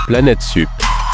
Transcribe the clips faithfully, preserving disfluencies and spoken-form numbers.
Planète Sup.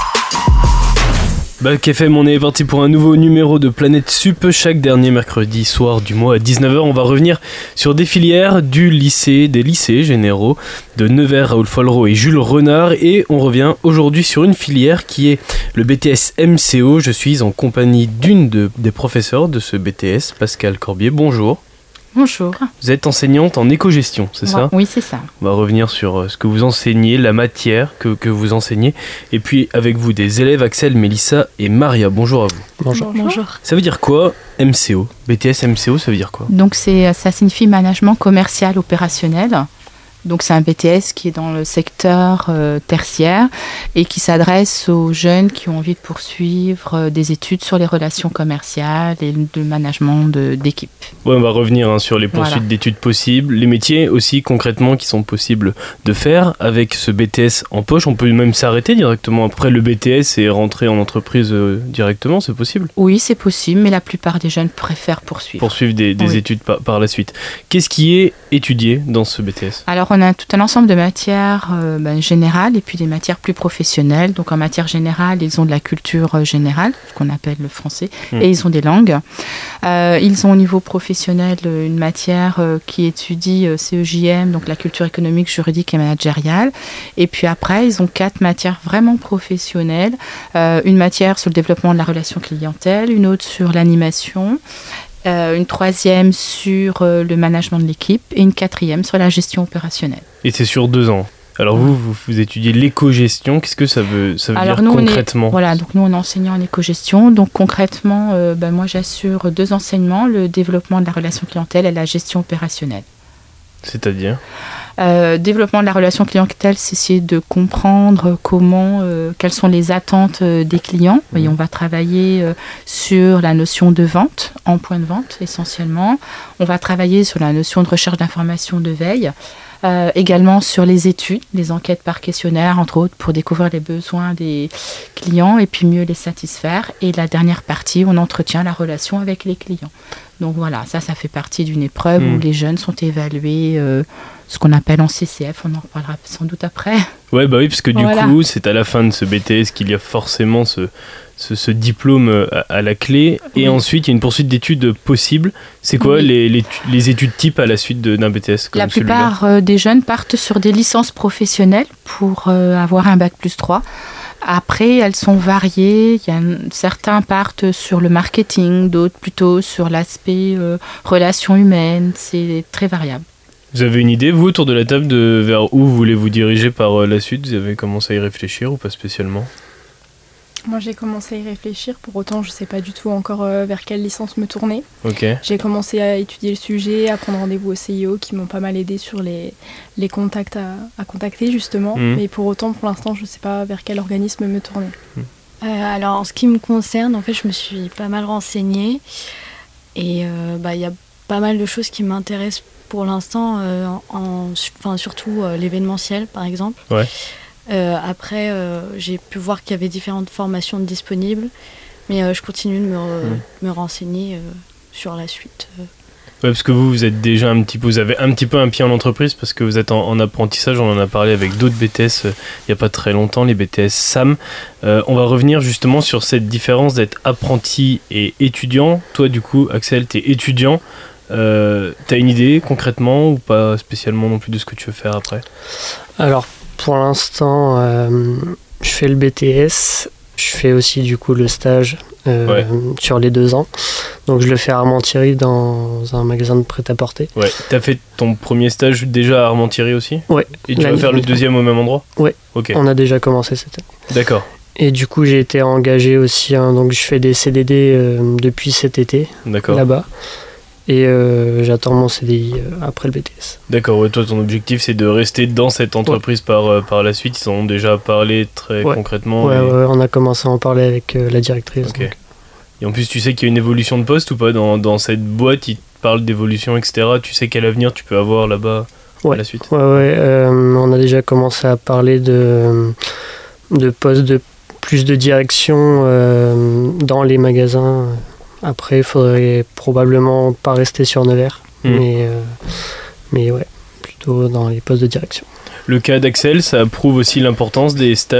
Bac F M, on est parti pour un nouveau numéro de Planète Sup. Chaque dernier mercredi soir du mois à dix-neuf heures, on va revenir sur des filières du lycée, des lycées généraux de Nevers, Raoul Follereau et Jules Renard. Et on revient aujourd'hui sur une filière qui est le B T S M C O. Je suis en compagnie d'une de, des professeurs de ce B T S, Pascale Corbier. Bonjour. Bonjour. Vous êtes enseignante en éco-gestion, c'est ouais, ça ? Oui, c'est ça. On va revenir sur ce que vous enseignez, la matière que, que vous enseignez. Et puis avec vous, des élèves Axel, Mélissa et Maria. Bonjour à vous. Bonjour. Bonjour. Ça veut dire quoi, M C O ? B T S M C O, ça veut dire quoi ? Donc c'est, ça signifie management commercial opérationnel. Donc c'est un B T S qui est dans le secteur euh, tertiaire et qui s'adresse aux jeunes qui ont envie de poursuivre euh, des études sur les relations commerciales et le management de, d'équipe. Ouais, on va revenir hein, sur les poursuites voilà. d'études possibles, les métiers aussi concrètement qui sont possibles de faire avec ce B T S en poche. On peut même s'arrêter directement après le B T S et rentrer en entreprise euh, directement, c'est possible ? Oui, c'est possible, mais la plupart des jeunes préfèrent poursuivre. Poursuivre des, des oui. études par, par la suite. Qu'est-ce qui est étudié dans ce B T S ? Alors on a tout un ensemble de matières euh, ben, générales et puis des matières plus professionnelles. Donc en matière générale, ils ont de la culture euh, générale, ce qu'on appelle le français, mmh. et ils ont des langues. Euh, ils ont au niveau professionnel une matière euh, qui étudie euh, C E J M, donc la culture économique, juridique et managériale. Et puis après, ils ont quatre matières vraiment professionnelles. Euh, une matière sur le développement de la relation clientèle, une autre sur l'animation, Euh, une troisième sur euh, le management de l'équipe et une quatrième sur la gestion opérationnelle. Et c'est sur deux ans. Alors vous, vous, vous étudiez l'éco-gestion. Qu'est-ce que ça veut, ça veut Alors dire nous, concrètement ? on est, Voilà, donc nous on est enseignants en éco-gestion. Donc concrètement, euh, ben, moi j'assure deux enseignements, le développement de la relation clientèle et la gestion opérationnelle. C'est-à-dire ? Euh, développement de la relation clientèle, c'est essayer de comprendre comment, euh, quelles sont les attentes euh, des clients. Mmh. Et on va travailler euh, sur la notion de vente, en point de vente essentiellement. On va travailler sur la notion de recherche d'information de veille. Euh, également sur les études, les enquêtes par questionnaire, entre autres, pour découvrir les besoins des clients et puis mieux les satisfaire. Et la dernière partie, on entretient la relation avec les clients. Donc voilà, ça, ça fait partie d'une épreuve mmh. où les jeunes sont évalués, euh, ce qu'on appelle en C C F, on en reparlera sans doute après. Ouais, bah oui, parce que du voilà. coup, c'est à la fin de ce B T S qu'il y a forcément ce, ce, ce diplôme à, à la clé. Et oui. ensuite, il y a une poursuite d'études possible. C'est quoi oui. les, les, les études types à la suite de, d'un B T S comme La celui-là ? plupart euh, des jeunes partent sur des licences professionnelles pour euh, avoir un bac plus trois. Après, elles sont variées. Il y a, certains partent sur le marketing, d'autres plutôt sur l'aspect euh, relations humaines. C'est très variable. Vous avez une idée, vous, autour de la table, de vers où voulez-vous diriger par euh, la suite ? Vous avez commencé à y réfléchir ou pas spécialement ? Moi, j'ai commencé à y réfléchir. Pour autant, je ne sais pas du tout encore euh, vers quelle licence me tourner. Okay. J'ai commencé à étudier le sujet, à prendre rendez-vous au C I O qui m'ont pas mal aidé sur les, les contacts à, à contacter, justement. Mmh. Mais pour autant, pour l'instant, je ne sais pas vers quel organisme me tourner. Mmh. Euh, alors, en ce qui me concerne, en fait, je me suis pas mal renseignée. Et euh, bah, y a pas mal de choses qui m'intéressent pour l'instant, euh, en, en, surtout euh, l'événementiel, par exemple. Ouais. Euh, après, euh, j'ai pu voir qu'il y avait différentes formations disponibles, mais euh, je continue de me, re- mmh. me renseigner euh, sur la suite. Euh. Ouais, parce que vous, vous êtes déjà un petit peu, vous avez un petit peu un pied en entreprise parce que vous êtes en, en apprentissage. On en a parlé avec d'autres B T S euh, il n'y a pas très longtemps, les B T S S A M. Euh, on va revenir justement sur cette différence d'être apprenti et étudiant. Toi, du coup, Axel, tu es étudiant. Euh, t'as une idée concrètement ou pas spécialement non plus de ce que tu veux faire après ? Alors, pour l'instant, euh, je fais le B T S. Je fais aussi du coup le stage euh, ouais. sur les deux ans. Donc je le fais à Armentières dans un magasin de prêt-à-porter. Ouais. T'as fait ton premier stage déjà à Armentières aussi ? Ouais. Et tu vas faire le deuxième au même endroit ? Ouais. Ok. On a déjà commencé cette année. D'accord. Et du coup j'ai été engagé aussi, hein, donc je fais des C D D euh, depuis cet été. D'accord. Là-bas. Et euh, j'attends mon C D I euh, après le B T S. D'accord, ouais, toi ton objectif c'est de rester dans cette entreprise ouais. par, euh, par la suite. Ils en ont déjà parlé très ouais. concrètement. Ouais, et... ouais, on a commencé à en parler avec euh, la directrice. Okay. Et en plus tu sais qu'il y a une évolution de poste ou pas dans, dans cette boîte, ils te parlent d'évolution, et cetera. Tu sais quel avenir tu peux avoir là-bas ouais. à la suite. Ouais, ouais, euh, on a déjà commencé à parler de, de postes de plus de direction euh, dans les magasins. Après, il faudrait probablement pas rester sur Nevers, mmh. mais, euh, mais ouais, plutôt dans les postes de direction. Le cas d'Axel, ça prouve aussi l'importance des stages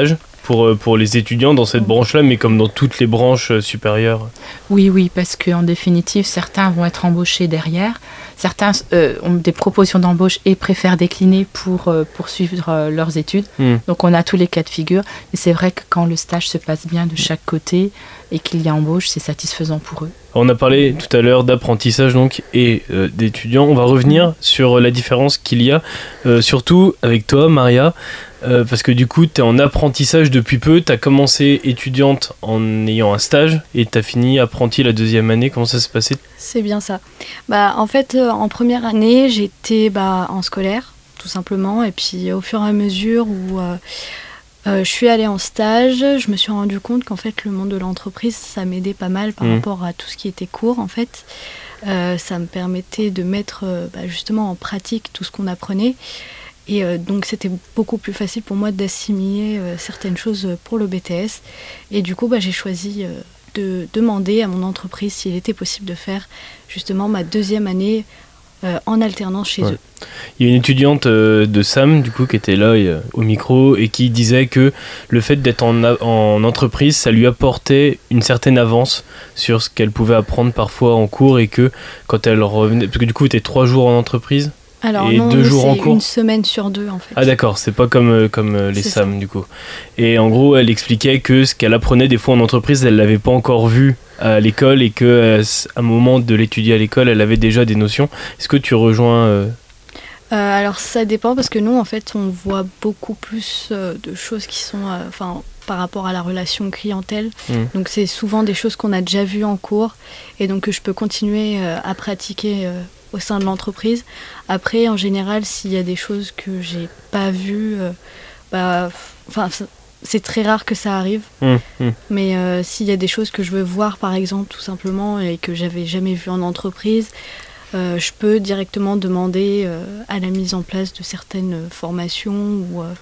pour, pour les étudiants dans cette branche-là, mais comme dans toutes les branches supérieures. Oui, oui, parce qu'en définitive, certains vont être embauchés derrière, certains euh, ont des propositions d'embauche et préfèrent décliner pour euh, poursuivre euh, leurs études. Mm. Donc on a tous les cas de figure, et c'est vrai que quand le stage se passe bien de chaque côté et qu'il y a embauche, c'est satisfaisant pour eux. On a parlé tout à l'heure d'apprentissage donc et euh, d'étudiants. On va revenir sur la différence qu'il y a, euh, surtout avec toi, Maria, euh, parce que du coup, tu es en apprentissage depuis peu. Tu as commencé étudiante en ayant un stage et tu as fini apprenti la deuxième année. Comment ça s'est passé ? C'est bien ça. Bah, en fait, euh, en première année, j'étais bah, en scolaire, tout simplement. Et puis, au fur et à mesure où... Euh, Euh, je suis allée en stage, je me suis rendu compte qu'en fait le monde de l'entreprise ça m'aidait pas mal par mmh. rapport à tout ce qui était cours en fait. Euh, ça me permettait de mettre euh, bah, justement en pratique tout ce qu'on apprenait et euh, donc c'était beaucoup plus facile pour moi d'assimiler euh, certaines choses pour le B T S et du coup bah, j'ai choisi euh, de demander à mon entreprise s'il était possible de faire justement ma deuxième année Euh, en alternance chez ouais. eux. Il y a une étudiante euh, de Sam du coup qui était là euh, au micro et qui disait que le fait d'être en, a- en entreprise ça lui apportait une certaine avance sur ce qu'elle pouvait apprendre parfois en cours et que quand elle revenait, parce que du coup tu étais trois jours en entreprise Alors et non, deux jours en c'est cours. Une semaine sur deux en fait. Ah d'accord, c'est pas comme, euh, comme euh, les c'est Sam ça. du coup. Et en gros elle expliquait que ce qu'elle apprenait des fois en entreprise elle l'avait pas encore vu à l'école et qu'à euh, un moment de l'étudier à l'école elle avait déjà des notions. Est-ce que tu rejoins euh... Euh, alors ça dépend parce que nous en fait on voit beaucoup plus euh, de choses qui sont enfin euh, par rapport à la relation clientèle mmh. donc c'est souvent des choses qu'on a déjà vues en cours et donc que je peux continuer euh, à pratiquer euh, au sein de l'entreprise. Après en général s'il y a des choses que j'ai pas vues euh, bah enfin c'est très rare que ça arrive, mmh, mmh. mais euh, s'il y a des choses que je veux voir par exemple tout simplement et que j'avais jamais vues en entreprise, euh, je peux directement demander euh, à la mise en place de certaines formations ou, euh,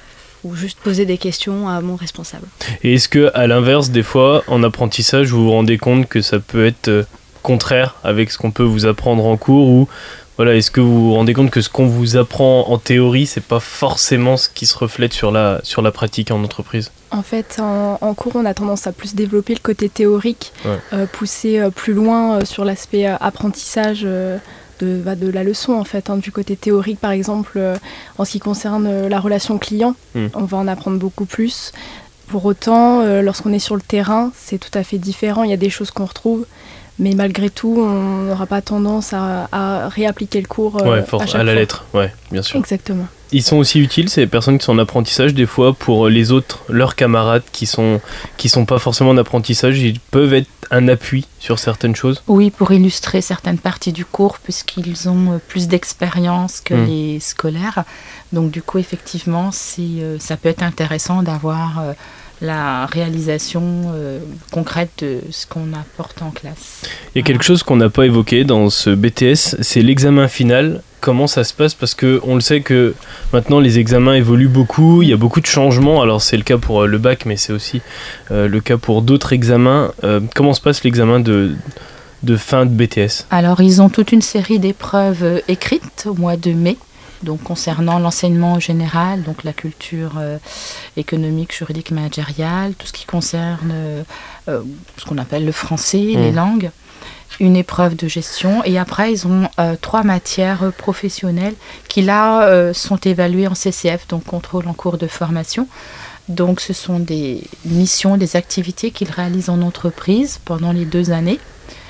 ou juste poser des questions à mon responsable. Et est-ce que à l'inverse des fois en apprentissage vous vous rendez compte que ça peut être euh, contraire avec ce qu'on peut vous apprendre en cours ou voilà, est-ce que vous vous rendez compte que ce qu'on vous apprend en théorie, c'est pas forcément ce qui se reflète sur la, sur la pratique en entreprise ? En fait, en, en cours, on a tendance à plus développer le côté théorique, ouais. euh, pousser euh, plus loin euh, sur l'aspect euh, apprentissage euh, de, bah, de la leçon, en fait. Hein, du côté théorique, par exemple, euh, en ce qui concerne euh, la relation client, mmh. on va en apprendre beaucoup plus. Pour autant, euh, lorsqu'on est sur le terrain, c'est tout à fait différent. Il y a des choses qu'on retrouve. Mais malgré tout, on n'aura pas tendance à, à réappliquer le cours euh, ouais, for- à chaque à la fois. lettre, ouais, bien sûr. Exactement. Ils sont aussi utiles, ces personnes qui sont en apprentissage, des fois, pour les autres, leurs camarades qui sont, qui sont pas forcément en apprentissage, ils peuvent être un appui sur certaines choses. Oui, pour illustrer certaines parties du cours, puisqu'ils ont plus d'expérience que mmh. les scolaires. Donc du coup, effectivement, c'est, euh, ça peut être intéressant d'avoir... Euh, la réalisation euh, concrète de ce qu'on apporte en classe. Il y a quelque chose qu'on n'a pas évoqué dans ce B T S, c'est l'examen final. Comment ça se passe ? Parce qu'on le sait que maintenant les examens évoluent beaucoup, il y a beaucoup de changements. Alors c'est le cas pour le bac, mais c'est aussi euh, le cas pour d'autres examens. Euh, comment se passe l'examen de, de fin de B T S ? Alors ils ont toute une série d'épreuves écrites au mois de mai. Donc concernant l'enseignement général, donc la culture euh, économique, juridique, managériale, tout ce qui concerne euh, euh, ce qu'on appelle le français, mmh. les langues, une épreuve de gestion et après ils ont euh, trois matières professionnelles qui là euh, sont évaluées en C C F, donc contrôle en cours de formation. Donc ce sont des missions, des activités qu'ils réalisent en entreprise pendant les deux années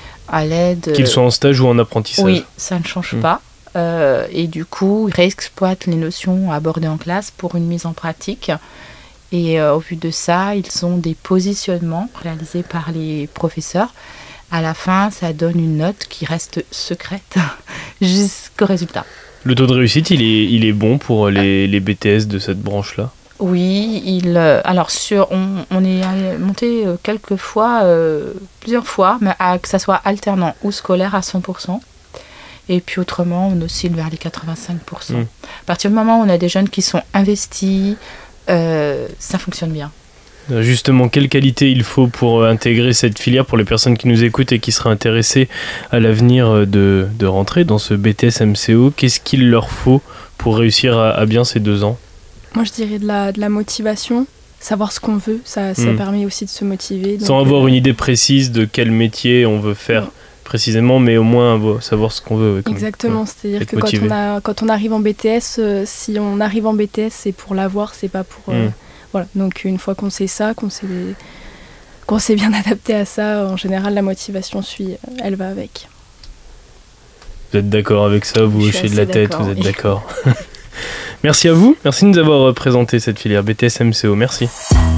à l'aide... Qu'ils soient en stage ou en apprentissage. Oui, ça ne change mmh. pas. Euh, et du coup, ils réexploitent les notions abordées en classe pour une mise en pratique. Et euh, au vu de ça, ils ont des positionnements réalisés par les professeurs. À la fin, ça donne une note qui reste secrète jusqu'au résultat. Le taux de réussite, il est, il est bon pour les, les B T S de cette branche-là ? Oui, il, euh, alors sur, on, on est monté euh, quelques fois, euh, plusieurs fois, mais à, que ça soit alternant ou scolaire à cent pour cent. Et puis autrement, on oscille vers les quatre-vingt-cinq pour cent. Mmh. À partir du moment où on a des jeunes qui sont investis, euh, ça fonctionne bien. Justement, quelle qualité il faut pour intégrer cette filière pour les personnes qui nous écoutent et qui seraient intéressées à l'avenir de, de rentrer dans ce B T S M C O ? Qu'est-ce qu'il leur faut pour réussir à, à bien ces deux ans ? Moi, je dirais de la, de la motivation, savoir ce qu'on veut, ça, ça mmh. permet aussi de se motiver. Donc, sans avoir euh, une idée précise de quel métier on veut faire. Ouais. Précisément, mais au moins savoir ce qu'on veut. Ouais, exactement, ouais, c'est-à-dire que quand on, a, quand on arrive en B T S, euh, si on arrive en B T S, c'est pour l'avoir, c'est pas pour... Euh, mmh. Voilà, donc une fois qu'on sait ça, qu'on s'est, qu'on s'est bien adapté à ça, en général, la motivation suit, elle va avec. Vous êtes d'accord avec ça, vous hochez de la tête, vous êtes oui. d'accord. Merci à vous, merci de nous avoir présenté cette filière B T S M C O, merci.